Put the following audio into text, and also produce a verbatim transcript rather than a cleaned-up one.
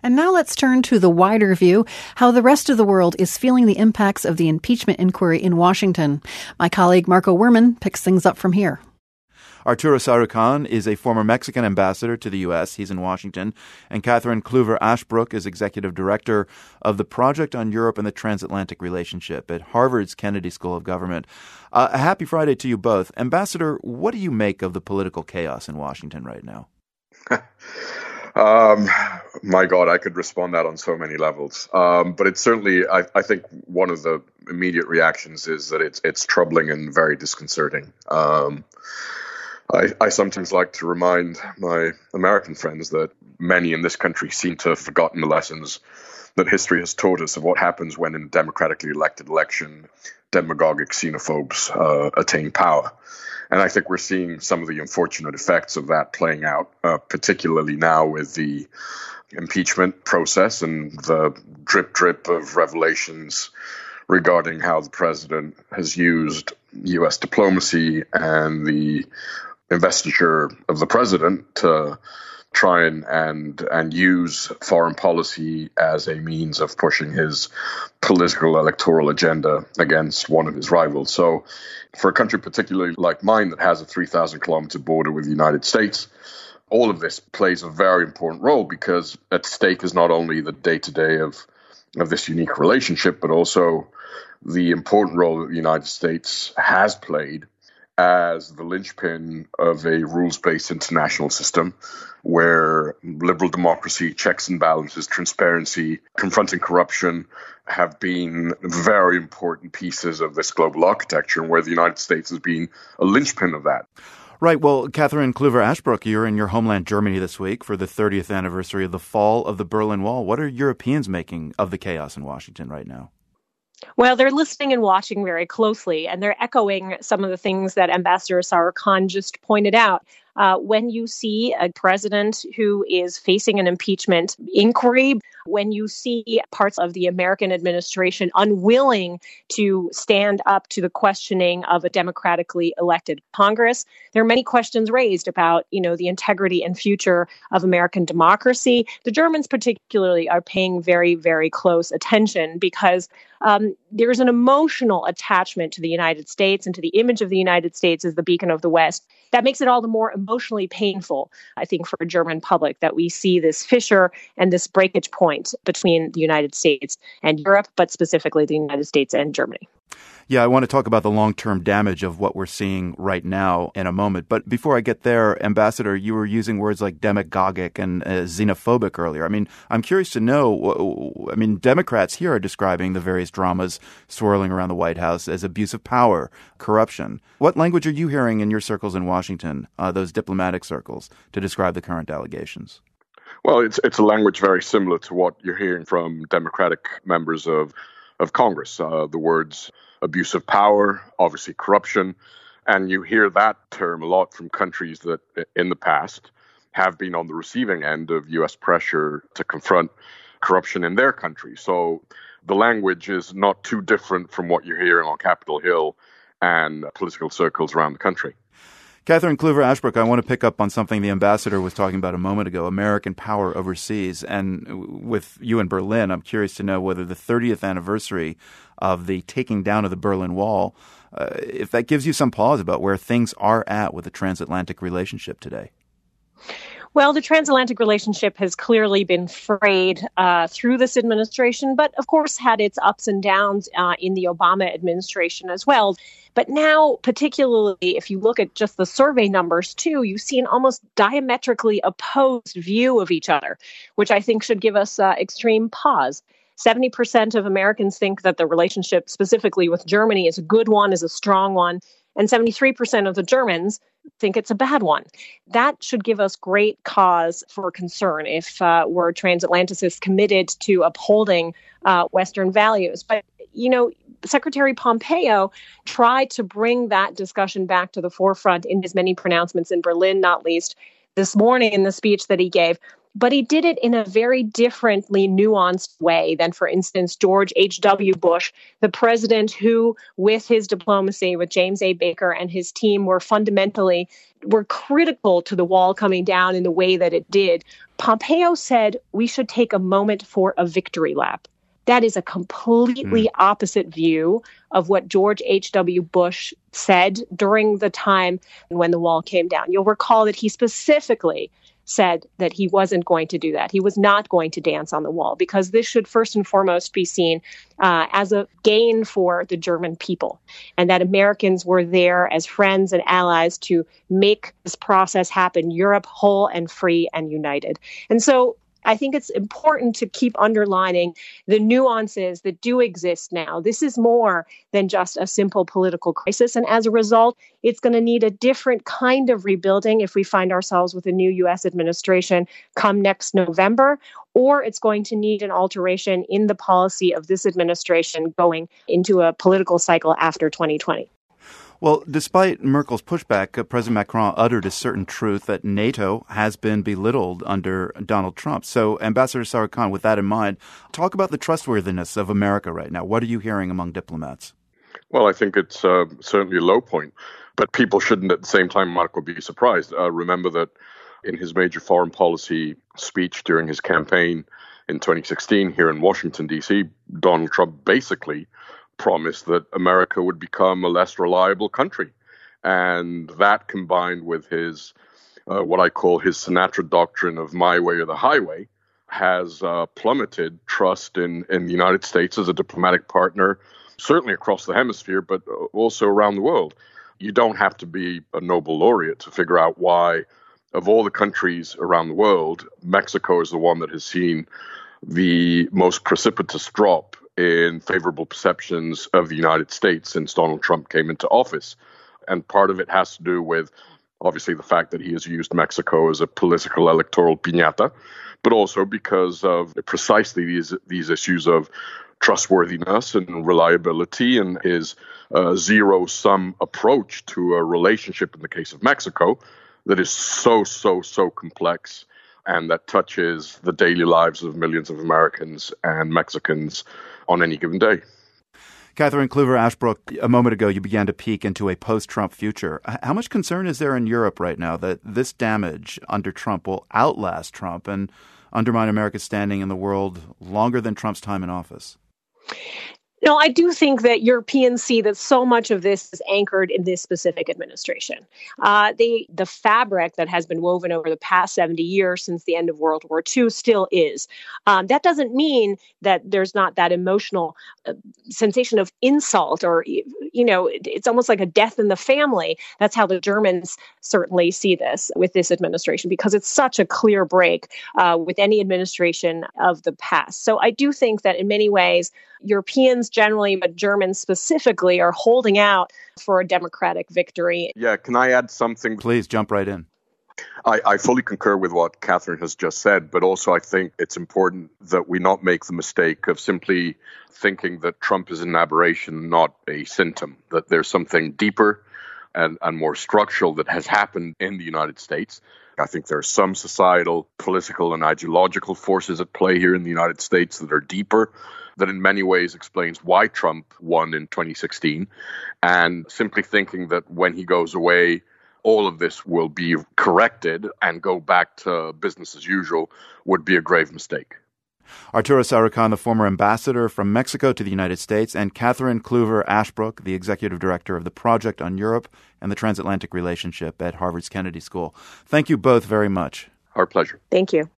And now let's turn to the wider view, how the rest of the world is feeling the impacts of the impeachment inquiry in Washington. My colleague Marco Werman picks things up from here. Arturo Sarucán is a former Mexican ambassador to the U S. He's in Washington. And Catherine Kluver Ashbrook is executive director of the Project on Europe and the Transatlantic Relationship at Harvard's Kennedy School of Government. Uh, a happy Friday to you both. Ambassador, what do you make of the political chaos in Washington right now? Um, my God, I could respond that on so many levels. Um, but it's certainly, I, I think one of the immediate reactions is that it's it's troubling and very disconcerting. Um, I, I sometimes like to remind my American friends that many in this country seem to have forgotten the lessons that history has taught us of what happens when in a democratically elected election, demagogic xenophobes uh, attain power. And I think we're seeing some of the unfortunate effects of that playing out, uh, particularly now with the impeachment process and the drip drip of revelations regarding how the president has used U S diplomacy and the investiture of the president to try and, and and use foreign policy as a means of pushing his political electoral agenda against one of his rivals. So for a country particularly like mine that has a three thousand kilometer border with the United States, all of this plays a very important role because at stake is not only the day-to-day of, of this unique relationship, but also the important role that the United States has played as the linchpin of a rules-based international system where liberal democracy, checks and balances, transparency, confronting corruption have been very important pieces of this global architecture, and where the United States has been a linchpin of that. Right. Well, Catherine Kluver Ashbrook, you're in your homeland, Germany, this week for the thirtieth anniversary of the fall of the Berlin Wall. What are Europeans making of the chaos in Washington right now? Well, they're listening and watching very closely, and they're echoing some of the things that Ambassador Sarucán just pointed out. Uh, when you see a president who is facing an impeachment inquiry, when you see parts of the American administration unwilling to stand up to the questioning of a democratically elected Congress, there are many questions raised about, you know, the integrity and future of American democracy. The Germans particularly are paying very, very close attention because um, there's an emotional attachment to the United States and to the image of the United States as the beacon of the West. That makes it all the more emotionally painful, I think, for a German public that we see this fissure and this breakage point between the United States and Europe, but specifically the United States and Germany. Yeah, I want to talk about the long-term damage of what we're seeing right now in a moment. But before I get there, Ambassador, you were using words like demagogic and uh, xenophobic earlier. I mean, I'm curious to know, I mean, Democrats here are describing the various dramas swirling around the White House as abuse of power, corruption. What language are you hearing in your circles in Washington, uh, those diplomatic circles, to describe the current allegations? Well, it's it's a language very similar to what you're hearing from Democratic members of, of Congress. Uh, the words abuse of power, obviously corruption. And you hear that term a lot from countries that in the past have been on the receiving end of U S pressure to confront corruption in their country. So the language is not too different from what you're hearing on Capitol Hill and political circles around the country. Catherine Kluver Ashbrook, I want to pick up on something the ambassador was talking about a moment ago, American power overseas. And with you in Berlin, I'm curious to know whether the thirtieth anniversary of the taking down of the Berlin Wall, uh, if that gives you some pause about where things are at with the transatlantic relationship today. Well, the transatlantic relationship has clearly been frayed uh, through this administration, but of course had its ups and downs uh, in the Obama administration as well. But now, particularly if you look at just the survey numbers too, you see an almost diametrically opposed view of each other, which I think should give us uh, extreme pause. seventy percent of Americans think that the relationship specifically with Germany is a good one, is a strong one, and seventy-three percent of the Germans think it's a bad one. That should give us great cause for concern if uh, we're transatlanticists committed to upholding uh, Western values. But, you know, Secretary Pompeo tried to bring that discussion back to the forefront in his many pronouncements in Berlin, not least this morning in the speech that he gave. But he did it in a very differently nuanced way than, for instance, George H W. Bush, the president who, with his diplomacy, with James A. Baker and his team, were fundamentally were critical to the wall coming down in the way that it did. Pompeo said we should take a moment for a victory lap. That is a completely mm. opposite view of what George H W. Bush said during the time when the wall came down. You'll recall that he specifically said that he wasn't going to do that. He was not going to dance on the wall, because this should first and foremost be seen uh, as a gain for the German people, and that Americans were there as friends and allies to make this process happen, Europe whole and free and united. And so I think it's important to keep underlining the nuances that do exist now. This is more than just a simple political crisis. And as a result, it's going to need a different kind of rebuilding if we find ourselves with a new U S administration come next November, or it's going to need an alteration in the policy of this administration going into a political cycle after twenty twenty. Well, despite Merkel's pushback, uh, President Macron uttered a certain truth that NATO has been belittled under Donald Trump. So, Ambassador Sarukhan, with that in mind, talk about the trustworthiness of America right now. What are you hearing among diplomats? Well, I think it's uh, certainly a low point, but people shouldn't at the same time, Marco, be surprised. Uh, remember that in his major foreign policy speech during his campaign in twenty sixteen here in Washington, D C, Donald Trump basically promised that America would become a less reliable country. And that, combined with his, uh, what I call his Sinatra doctrine of my way or the highway, has uh, plummeted trust in, in the United States as a diplomatic partner, certainly across the hemisphere, but also around the world. You don't have to be a Nobel laureate to figure out why, of all the countries around the world, Mexico is the one that has seen the most precipitous drop in favorable perceptions of the United States since Donald Trump came into office. And part of it has to do with, obviously, the fact that he has used Mexico as a political electoral piñata, but also because of precisely these, these issues of trustworthiness and reliability and his uh, zero-sum approach to a relationship in the case of Mexico that is so, so, so complex and that touches the daily lives of millions of Americans and Mexicans on any given day. Catherine Kluver Ashbrook, a moment ago you began to peek into a post-Trump future. How much concern is there in Europe right now that this damage under Trump will outlast Trump and undermine America's standing in the world longer than Trump's time in office? No, I do think that Europeans see that so much of this is anchored in this specific administration. Uh, the the fabric that has been woven over the past seventy years since the end of World War Two still is. Um, that doesn't mean that there's not that emotional uh, sensation of insult or, you know, it, it's almost like a death in the family. That's how the Germans certainly see this with this administration, because it's such a clear break uh, with any administration of the past. So I do think that in many ways, Europeans generally, but Germans specifically, are holding out for a democratic victory. Yeah, can I add something? Please jump right in. I, I fully concur with what Catherine has just said, but also I think it's important that we not make the mistake of simply thinking that Trump is an aberration, not a symptom, that there's something deeper and, and more structural that has happened in the United States. I think there are some societal, political, and ideological forces at play here in the United States that are deeper, that in many ways explains why Trump won in twenty sixteen. And simply thinking that when he goes away, all of this will be corrected and go back to business as usual would be a grave mistake. Arturo Sarukhan, the former ambassador from Mexico to the United States, and Catherine Kluver Ashbrook, the executive director of the Project on Europe and the Transatlantic Relationship at Harvard's Kennedy School. Thank you both very much. Our pleasure. Thank you.